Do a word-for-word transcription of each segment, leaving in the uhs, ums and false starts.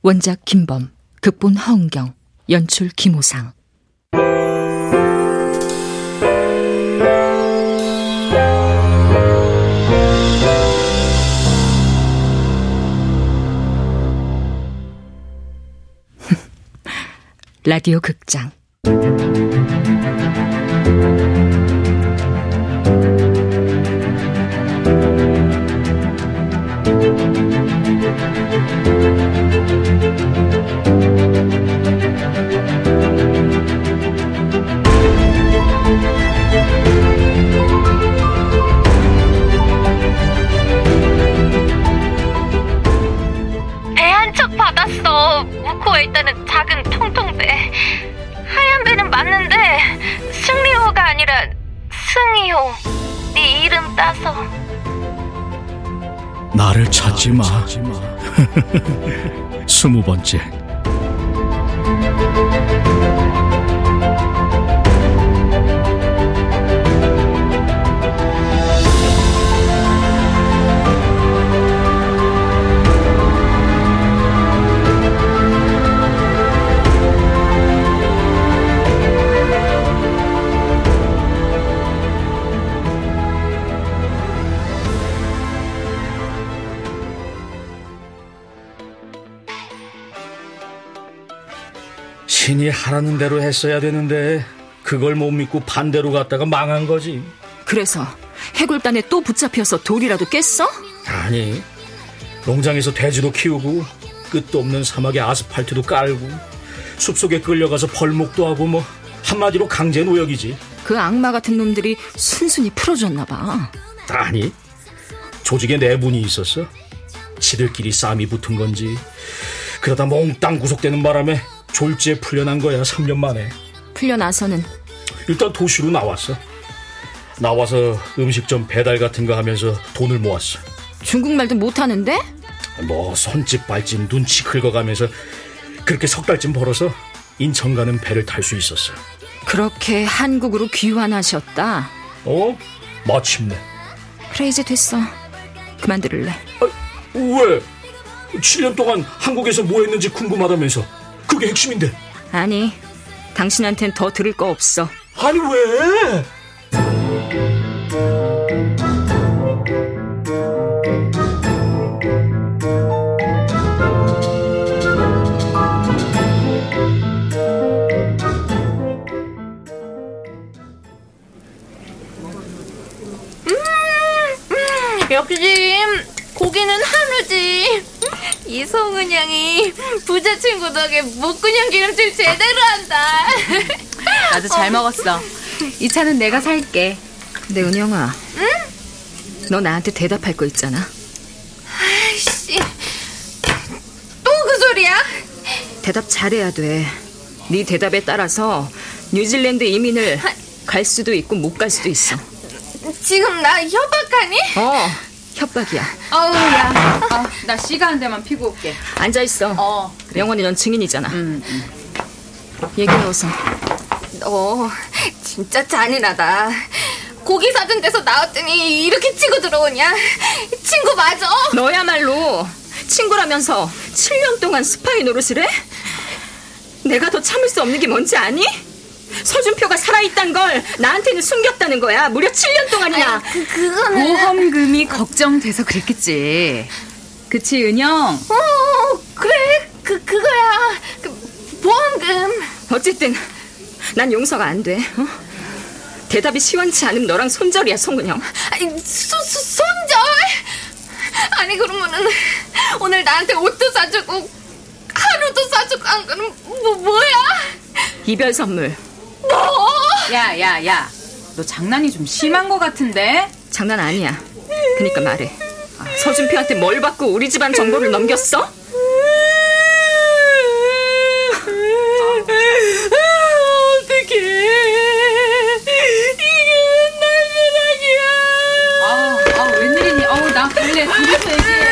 원작 김범, 극본 허은경, 연출 김호상. 라디오 극장. 배 한 척 받았어. 우코에 있다는 작은 통통배. 하얀 배는 맞는데 승리호가 아니라 승희호. 네 이름 따서. 나를 찾지 마. 스무 번째. 신이 하라는 대로 했어야 되는데 그걸 못 믿고 반대로 갔다가 망한 거지. 그래서 해골단에 또 붙잡혀서 돌이라도 깼어? 아니, 농장에서 돼지도 키우고 끝도 없는 사막에 아스팔트도 깔고 숲속에 끌려가서 벌목도 하고 뭐 한마디로 강제 노역이지. 그 악마 같은 놈들이 순순히 풀어줬나 봐. 아니, 조직에 내분이 있었어. 지들끼리 싸움이 붙은 건지 그러다 몽땅 구속되는 바람에 졸지에 풀려난 거야. 삼 년 만에. 풀려나서는? 일단 도시로 나왔어. 나와서 음식점 배달 같은 거 하면서 돈을 모았어. 중국말도 못하는데? 뭐 손짓 발짓 눈치 긁어가면서 그렇게 석 달쯤 벌어서 인천 가는 배를 탈 수 있었어. 그렇게 한국으로 귀환하셨다? 어? 마침내. 그래, 이제 됐어. 그만 들을래. 아, 왜? 칠 년 동안 한국에서 뭐 했는지 궁금하다면서. 그게 핵심인데. 아니, 당신한텐 더 들을 거 없어. 아니, 왜? 음, 음, 역시 고기는 한우지. 이성은 양이 부자 친구 덕에 목근형 기름칠 제대로 한다. 나도 잘 먹었어. 이 차는 내가 살게. 근데 은영아, 응? 너 나한테 대답할 거 있잖아. 아이씨, 또 그 소리야? 대답 잘해야 돼. 네 대답에 따라서 뉴질랜드 이민을 갈 수도 있고 못 갈 수도 있어. 지금 나 협박하니? 어, 협박이야. 어우, 야, 어, 나 시가 한 대만 피고 올게. 앉아있어. 어, 그래. 영원히 넌 증인이잖아. 음, 음. 얘기해어서. 너 진짜 잔인하다. 고기 사준 데서 나왔더니 이렇게 치고 들어오냐? 친구 맞아? 너야말로 친구라면서 칠 년 동안 스파이 노릇을 해? 내가 더 참을 수 없는 게 뭔지 아니? 서준표가 살아있단 걸 나한테는 숨겼다는 거야. 무려 칠 년 동안이나. 아니, 그, 그거는 보험금이 걱정돼서 그랬겠지. 그치, 은영? 어, 그래. 그, 그거야. 그 보험금. 어쨌든 난 용서가 안 돼. 어? 대답이 시원치 않으면 너랑 손절이야, 송은영. 아니, 소, 소, 손절? 아니, 그러면은 오늘 나한테 옷도 사주고 한우도 사주고 한 거는 뭐, 뭐야? 이별 선물. 뭐? 야, 야, 야. 너 장난이 좀 심한 거 같은데? 장난 아니야. 그러니까 말해. 서준표한테 뭘 받고 우리 집안 정보를 넘겼어? 어떡해. 이게 맨날 전화기야. 아, 아, 웬일이니? 어우, 나 갈래. 둘이서 얘기해.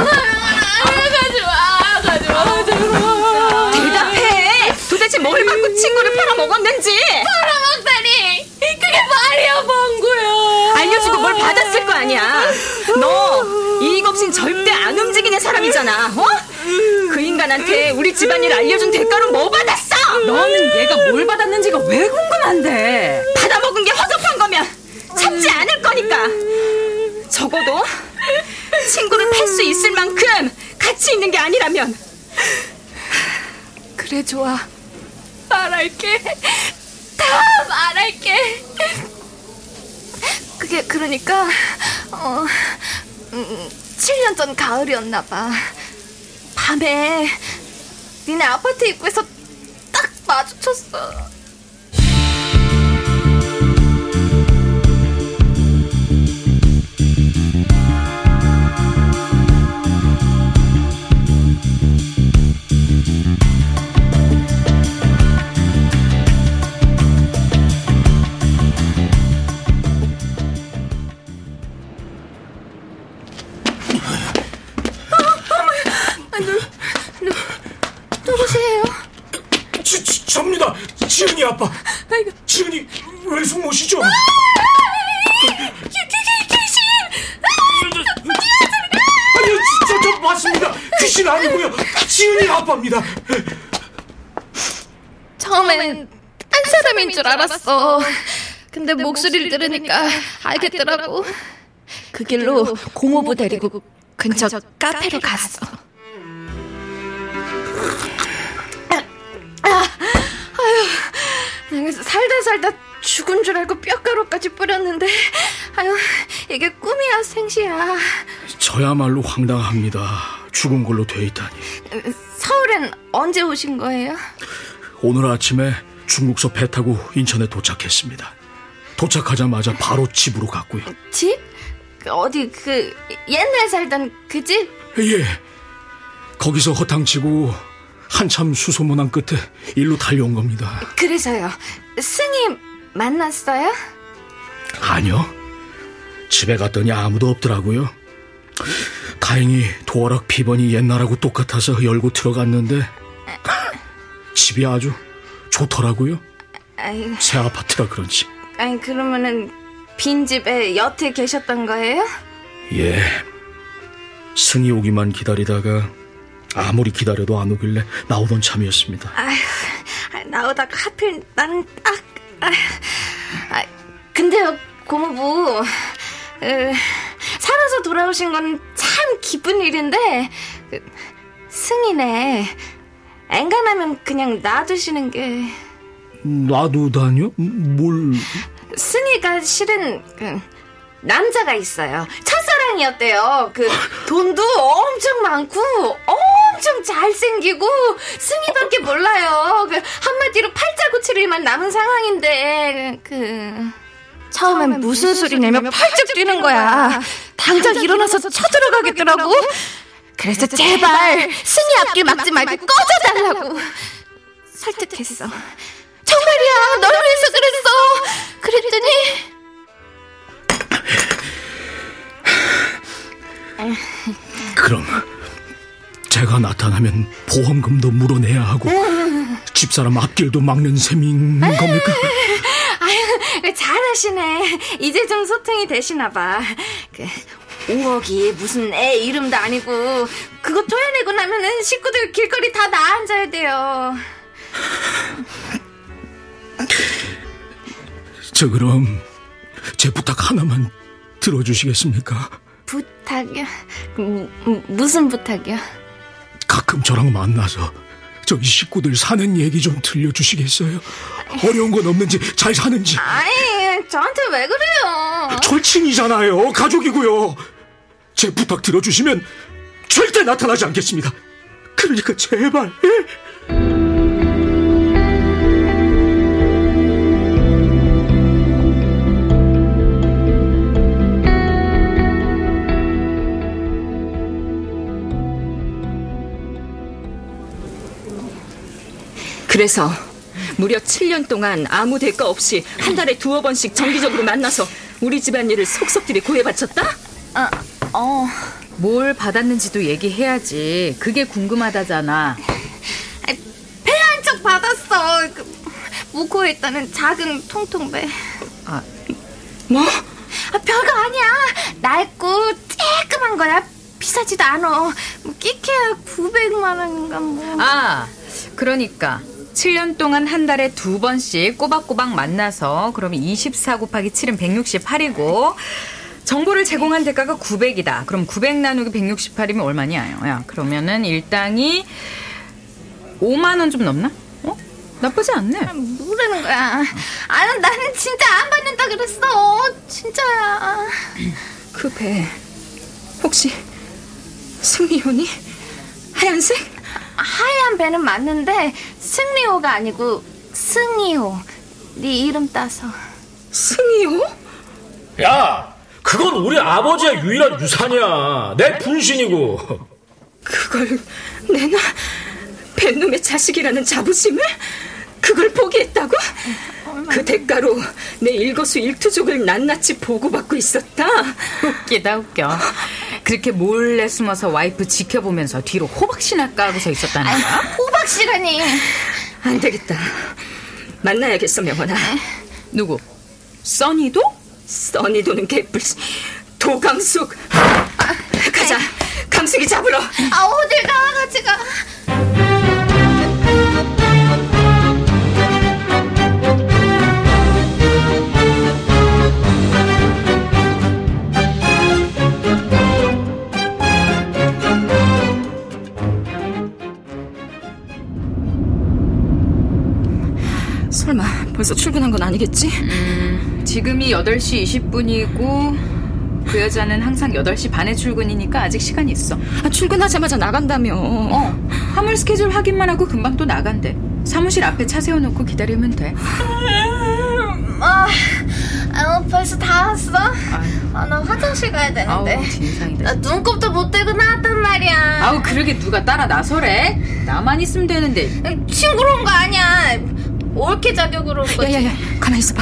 가지마, 가지마, 가지마. 대답해. 도대체 뭘 받고 친구를 팔아먹었는지. 팔아먹다니. 그게 말이야, 벙구야. 알려주고 뭘 받았을 거 아니야. 너 이익 없인 절대 안 움직이는 사람이잖아. 어? 그 인간 인간한테 우리 집안일 알려준 대가로 뭐 받았어? 너는 얘가 뭘 받았는지가 왜 궁금한데? 받아먹은 게 허접한 거면 참지 않을 거니까. 적어도 친구를 팔 수 있을 만큼 가치 있는 게 아니라면. 그래, 좋아. 말할게. 다 말할게. 그게 그러니까 어, 음, 칠 년 전 가을이었나 봐. 밤에 니네 아파트 입구에서 딱 마주쳤어. 누구세요? 지, 지, 접니다. 지은이 아빠. 아이고. 지은이 왜 숨모시죠? 귀신! 아니요, 저, 저 맞습니다. 귀신 아니고요. 지은이 아빠입니다. 처음엔 딴 사람인 줄 알았어. 근데 목소리를 들으니까 알겠더라고. 그 길로 고모부 데리고 근처 카페로 갔어. 아유, 살다 살다 죽은 줄 알고 뼈가루까지 뿌렸는데, 아유, 이게 꿈이야 생시야. 저야말로 황당합니다. 죽은 걸로 돼 있다니. 서울엔 언제 오신 거예요? 오늘 아침에 중국서 배 타고 인천에 도착했습니다. 도착하자마자 바로 집으로 갔고요. 집? 어디 그 옛날 살던 그 집? 예. 거기서 허탕치고 한참 수소문한 끝에 일로 달려온 겁니다. 그래서요. 승희 만났어요? 아니요. 집에 갔더니 아무도 없더라고요. 다행히 도어락 비번이 옛날하고 똑같아서 열고 들어갔는데 집이 아주 좋더라고요. 아이, 새 아파트라 그런지. 아니 그러면은 빈집에 여태 계셨던 거예요? 예. 승희 오기만 기다리다가 아무리 기다려도 안 오길래 나오던 참이었습니다. 아휴, 나오다가 하필 나는 딱... 아휴, 아, 근데요 고모부, 에, 살아서 돌아오신 건 참 기쁜 일인데 그, 승희네 엔간하면 그냥 놔두시는 게... 놔두다뇨? 뭘... 승희가 실은 그, 남자가 있어요. 첫사랑이었대요. 그 돈도 엄청 많고 엄청 잘생기고 승희밖에 몰라요. 그 한마디로 팔자고칠 일만 남은 상황인데 그 처음엔 무슨 소리 내며 펄쩍 뛰는 거야. 당장 일어나서 쳐들어가겠더라고. 그래서 제발 승희 앞길 막지 말고 꺼져달라고 설득했어. 정말이야, 널 위해서 그랬어. 그랬더니 그럼 제가 나타나면 보험금도 물어내야 하고 집사람 앞길도 막는 셈인 겁니까? 아유, 잘하시네. 이제 좀 소통이 되시나 봐. 그 오억이 무슨 애 이름도 아니고 그거 토해내고 나면은 식구들 길거리 다 나앉아야 돼요. 저 그럼 제 부탁 하나만 들어주시겠습니까? 부탁이요? 무, 무슨 부탁이요? 가끔 저랑 만나서 저희 식구들 사는 얘기 좀 들려주시겠어요? 어려운 건 없는지 잘 사는지. 아이, 저한테 왜 그래요? 절친이잖아요. 가족이고요. 제 부탁 들어주시면 절대 나타나지 않겠습니다. 그러니까 제발. 예? 그래서 무려 칠 년 동안 아무 대가 없이 한 달에 두어 번씩 정기적으로 만나서 우리 집안일을 속속들이 구해바쳤다? 아, 어. 뭘 받았는지도 얘기해야지. 그게 궁금하다잖아. 배 한 쪽 받았어. 그, 무코했다는 작은 통통배. 뭐? 아, 별거 아니야. 낡고 쬐끔한 거야. 비싸지도 않아. 뭐 끼케야 구백만 원인가 뭐. 아, 그러니까 칠 년 동안 한 달에 두 번씩 꼬박꼬박 만나서 그러면 이십사 곱하기 칠은 백육십팔이고 정보를 제공한 대가가 구백이다. 그럼 구백 나누기 백육십팔이면 얼마냐? 야, 그러면은 일당이 오만 원 좀 넘나? 어? 나쁘지 않네. 뭐라는 거야. 아, 나는 진짜 안 받는다 그랬어. 진짜야. 그 배 혹시 승리호니? 하얀색? 하얀 배는 맞는데 승리호가 아니고 승리호. 네 이름 따서. 승리호? 야, 그건 우리 아버지의 유일한 유산이야. 내 분신이고. 그걸 내놔? 뱃놈의 자식이라는 자부심을? 그걸 포기했다고? 그 대가로 내 일거수일투족을 낱낱이 보고받고 있었다. 웃기다 웃겨. 그렇게 몰래 숨어서 와이프 지켜보면서 뒤로 호박씨나 까고서 있었다는 거야? 호박씨라니. 안 되겠다. 만나야겠어, 명원아. 누구? 써니도? 써니도는 개뿔. 도강숙. 가자. 강숙이 잡으러. 아, 어딜 가, 같이 가. 설마 벌써 출근한 건 아니겠지? 음, 지금이 여덟 시 이십 분이고 그 여자는 항상 여덟 시 반에 출근이니까 아직 시간이 있어. 아, 출근하자마자 나간다며. 어, 화물 스케줄 확인만 하고 금방 또 나간대. 사무실 앞에 차 세워놓고 기다리면 돼. 아, 아 벌써 다 왔어? 아, 나 화장실 가야 되는데. 아우, 진상이다. 나 눈곱도 못 떼고 나왔단 말이야. 아우, 그러게 누가 따라 나서래? 나만 있으면 되는데. 친구로 온 거 아니야. 올케 자격으로 온 거지. 야야야, 가만히 있어봐.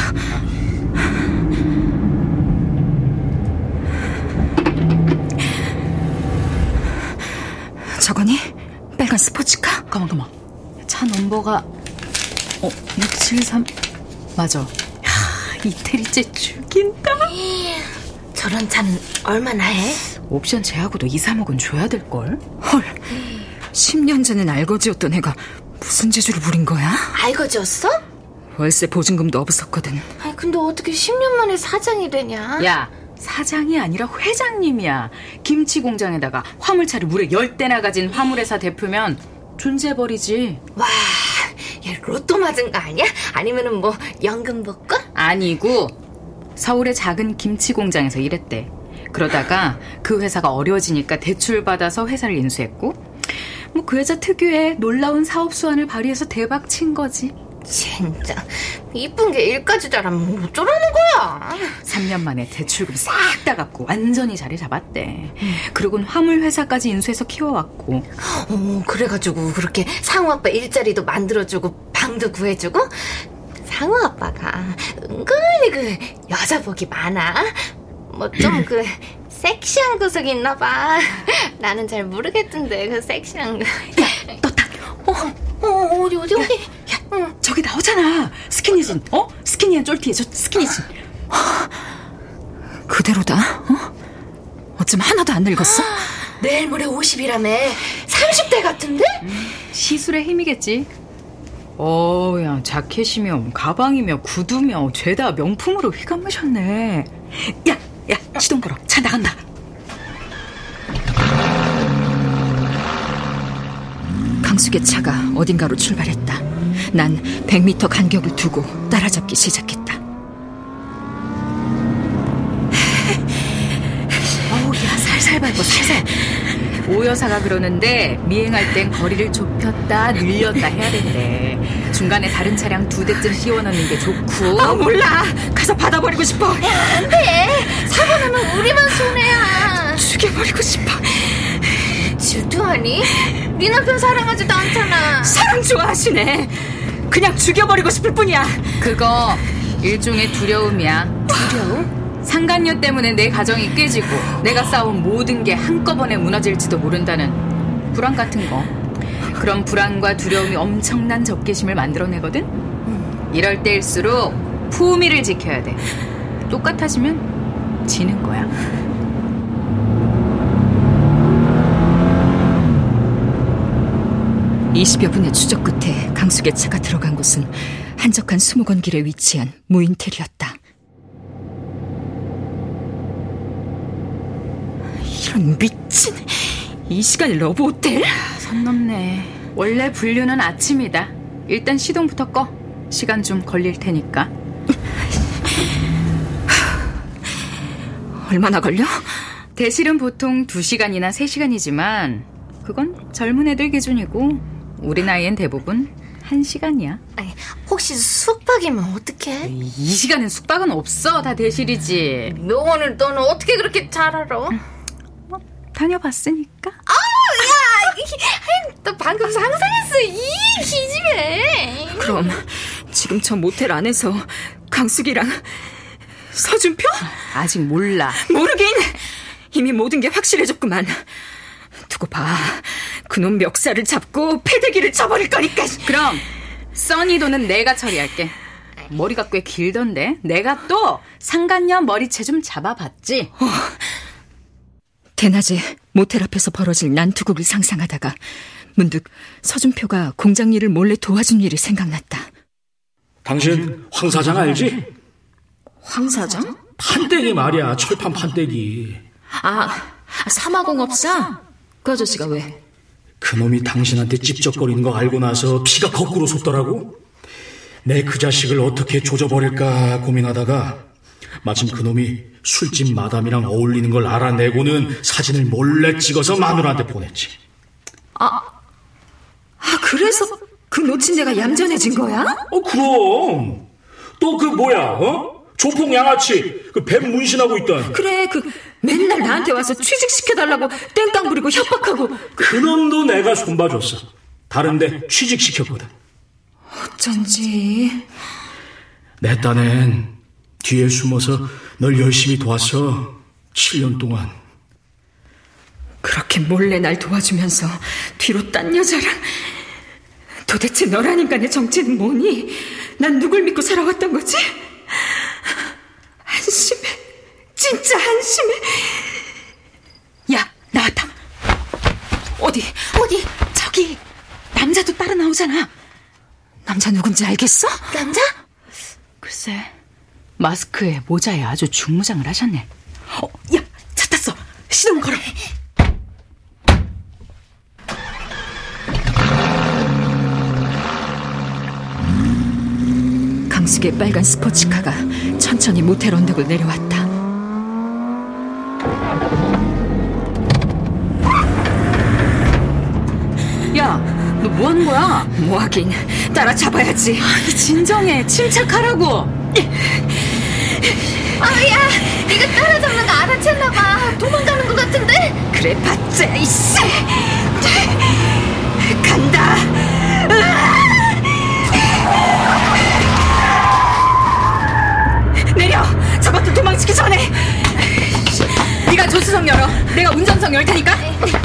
저거니? 빨간 스포츠카? 가만 가만. 차 넘버가 어 육칠삼 맞아. 야, 이태리째 죽인다. 저런 차는 얼마나 해? 옵션 제하고도 이, 삼억은 줘야 될걸? 헐, 십 년 전엔 알거지였던 애가 무슨 재주를 부린 거야? 알거지였어? 월세 보증금도 없었거든. 아니, 근데 어떻게 십 년 만에 사장이 되냐? 야, 사장이 아니라 회장님이야. 김치 공장에다가 화물차를 무려 열 대나 가진 화물회사 대표면 존재버리지. 와, 얘 로또 맞은 거 아니야? 아니면은 뭐 연금 복권? 아니고 서울의 작은 김치 공장에서 일했대. 그러다가 그 회사가 어려워지니까 대출받아서 회사를 인수했고, 뭐 그 여자 특유의 놀라운 사업 수완을 발휘해서 대박 친 거지. 진짜 이쁜 게 일까지 잘하면 어쩌라는 거야. 삼 년 만에 대출금 싹 다 갚고 완전히 자리 잡았대. 음. 그러곤 화물회사까지 인수해서 키워왔고. 어, 그래가지고 그렇게 상우 아빠 일자리도 만들어주고 방도 구해주고. 상우 아빠가 은근히 그 여자 복이 많아. 뭐 좀 그 섹시한 구석이 있나 봐. 나는 잘 모르겠던데 그 섹시한 거. 야, 너 딱. 어, 어, 어디 어디 어디. 야, 응. 저기 나오잖아. 스키니진. 어? 스키니한 쫄티에 저 스키니진. 그대로다. 어? 어쩜 하나도 안 늙었어? 내일 모레 오십이라며. 삼십 대 같은데? 음, 시술의 힘이겠지. 어야, 자켓이며 가방이며 구두며 죄다 명품으로 휘감으셨네. 야, 야, 시동 걸어. 차 나간다. 강숙의 차가 어딘가로 출발했다. 난 백 미터 간격을 두고 따라잡기 시작했다. 어우, 야, 살살 밟고 살살. 오 여사가 그러는데 미행할 땐 거리를 좁혔다 늘렸다 해야 된대. 중간에 다른 차량 두 대쯤 띄워넣는 게 좋고. 아, 몰라. 가서 받아버리고 싶어. 야, 안 돼. 사고 나면 우리만 손해야. 죽여버리고 싶어. 질투하니? 네 남편 사랑하지도 않잖아. 사랑 좋아하시네. 그냥 죽여버리고 싶을 뿐이야. 그거 일종의 두려움이야. 두려움? 상간녀 때문에 내 가정이 깨지고 내가 쌓아온 모든 게 한꺼번에 무너질지도 모른다는 불안 같은 거. 그런 불안과 두려움이 엄청난 적개심을 만들어내거든. 이럴 때일수록 품위를 지켜야 돼. 똑같아지면 지는 거야. 이십여 분의 추적 끝에 강숙의 차가 들어간 곳은 한적한 수목원 길에 위치한 무인텔이었다. 이런 미친, 이 시간에 러브호텔? 선 넘네. 원래 분류는 아침이다. 일단 시동부터 꺼. 시간 좀 걸릴 테니까. 얼마나 걸려? 대실은 보통 두 시간이나 세 시간이지만 그건 젊은 애들 기준이고 우리 나이엔 대부분 한 시간이야. 아니, 혹시 숙박이면 어떡해? 이 시간엔 숙박은 없어. 다 대실이지. 명언을 너는 어떻게 그렇게 잘 알아? 뭐, 다녀봤으니까. 아, 야, 너 방금 상상했어. 이 기집애. 그럼 지금 저 모텔 안에서 강숙이랑 서준표? 아직 몰라. 모르긴. 이미 모든 게 확실해졌구만. 두고 봐. 그놈 멱살을 잡고 패대기를 쳐버릴 거니까. 그럼 써니도는 내가 처리할게. 머리가 꽤 길던데. 내가 또 상간녀 머리채 좀 잡아봤지. 어. 대낮에 모텔 앞에서 벌어질 난투극을 상상하다가 문득 서준표가 공장 일을 몰래 도와준 일이 생각났다. 당신 황 사장 알지? 황 사장? 판때기 말이야. 철판 판때기. 아, 사마공업사? 그 아저씨가 왜? 그놈이 당신한테 찝쩍거리는 거 알고 나서 피가 거꾸로 솟더라고. 내 그 자식을 어떻게 조져버릴까 고민하다가 마침 그놈이 술집 마담이랑 어울리는 걸 알아내고는 사진을 몰래 찍어서 마누라한테 보냈지. 아, 아 그래서 그 놓친 내가 얌전해진 거야? 어, 그럼. 또 그 뭐야, 어? 조폭 양아치, 그 뱀 문신하고 있던. 그래, 그 맨날 나한테 와서 취직시켜달라고 땡깡 부리고 협박하고. 그놈도 내가 손봐줬어. 다른데 취직시켰거든. 어쩐지. 내 딴엔 뒤에 숨어서 널 열심히 도왔어. 칠 년 동안. 그렇게 몰래 날 도와주면서 뒤로 딴 여자랑. 도대체 너란 인간의 정체는 뭐니? 난 누굴 믿고 살아왔던 거지? 한심해. 진짜 한심해. 야, 나왔다. 어디? 어디? 저기 남자도 따라 나오잖아. 남자 누군지 알겠어? 남자? 글쎄, 마스크에 모자에 아주 중무장을 하셨네. 어, 야, 차 탔어. 시동 걸어. 강숙의 빨간 스포츠카가 천천히 모텔 언덕을 내려왔다. 야, 너 뭐 하는 거야? 뭐 하긴, 따라잡아야지. 아니, 진정해. 침착하라고. 아, 야, 네가 따라잡는 거 알아챘나봐. 도망가는 것 같은데? 그래 봤자, 이씨. 간다. 내려. 저것도 도망치기 전에. 네가 조수석 열어. 내가 운전석 열 테니까.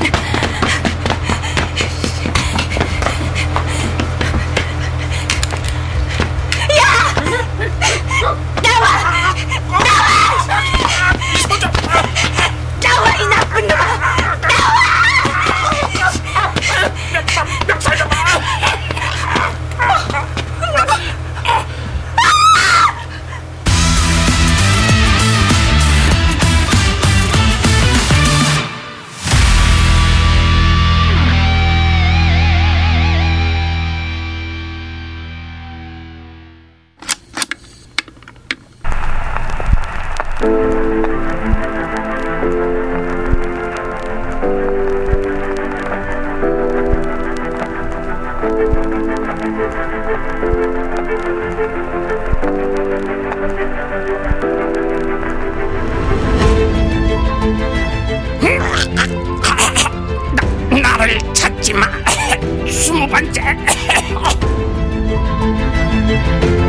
나를 찾지 마. 스무 번째.